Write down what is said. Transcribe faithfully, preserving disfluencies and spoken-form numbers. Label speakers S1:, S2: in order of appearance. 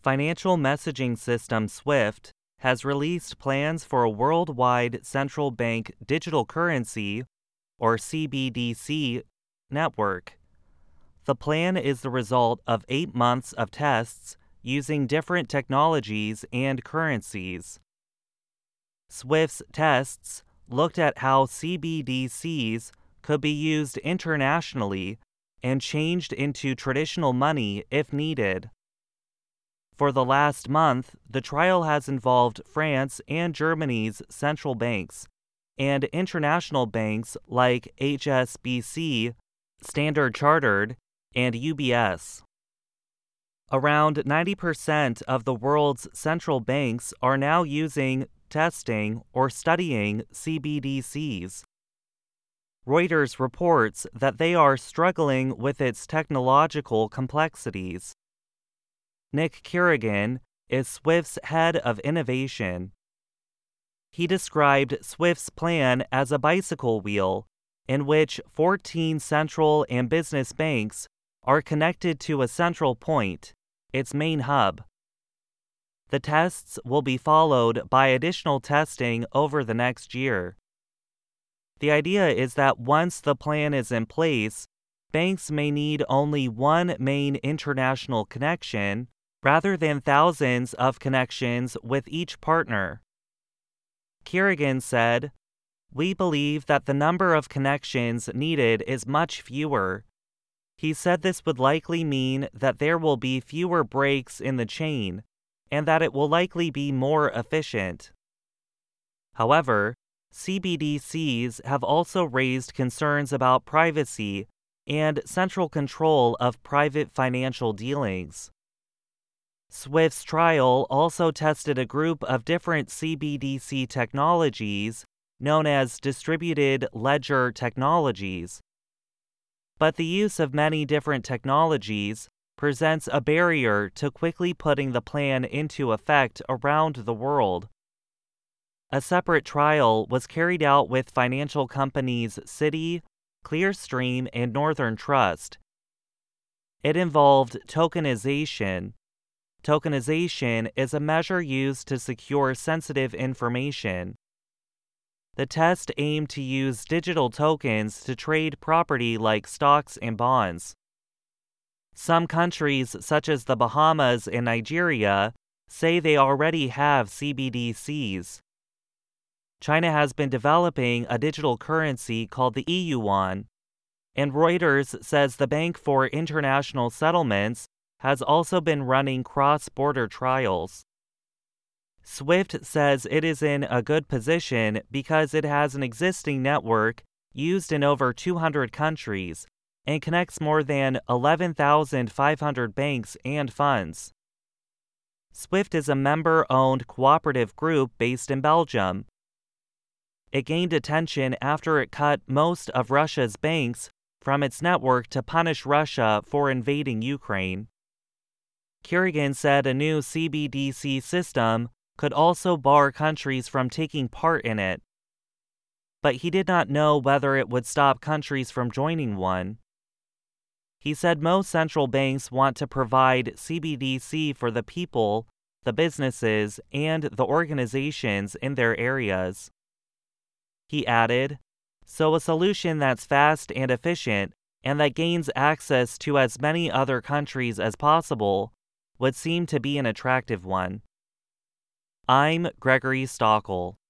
S1: Financial messaging system SWIFT has released plans for a worldwide central bank digital currency, or C B D C, network. The plan is the result of eight months of tests using different technologies and currencies. SWIFT's tests looked at how C B D Cs could be used internationally and changed into traditional money if needed. For the last month, the trial has involved France and Germany's central banks and international banks like H S B C, Standard Chartered, and U B S. Around ninety percent of the world's central banks are now using, testing, or studying C B D Cs. Reuters reports that they are struggling with its technological complexities. Nick Kerrigan is SWIFT's head of innovation. He described SWIFT's plan as a bicycle wheel in which fourteen central and business banks are connected to a central point, its main hub. The tests will be followed by additional testing over the next year. The idea is that once the plan is in place, banks may need only one main international connection rather than thousands of connections with each partner. Kerrigan said, "We believe that the number of connections needed is much fewer." He said this would likely mean that there will be fewer breaks in the chain and that it will likely be more efficient. However, C B D Cs have also raised concerns about privacy and central control of private financial dealings. SWIFT's trial also tested a group of different C B D C technologies known as distributed ledger technologies. But the use of many different technologies presents a barrier to quickly putting the plan into effect around the world. A separate trial was carried out with financial companies Citi, Clearstream, and Northern Trust. It involved tokenization. Tokenization is a measure used to secure sensitive information. The test aimed to use digital tokens to trade property like stocks and bonds. Some countries, such as the Bahamas and Nigeria, say they already have C B D Cs. China has been developing a digital currency called the e-yuan, and Reuters says the Bank for International Settlements has also been running cross-border trials. SWIFT says it is in a good position because it has an existing network used in over two hundred countries and connects more than eleven thousand five hundred banks and funds. SWIFT is a member-owned cooperative group based in Belgium. It gained attention after it cut most of Russia's banks from its network to punish Russia for invading Ukraine. Kerrigan said a new C B D C system could also bar countries from taking part in it. But he did not know whether it would stop countries from joining one. He said most central banks want to provide C B D C for the people, the businesses, and the organizations in their areas. He added, "So a solution that's fast and efficient and that gains access to as many other countries as possible would seem to be an attractive one." I'm Gregory Stockel.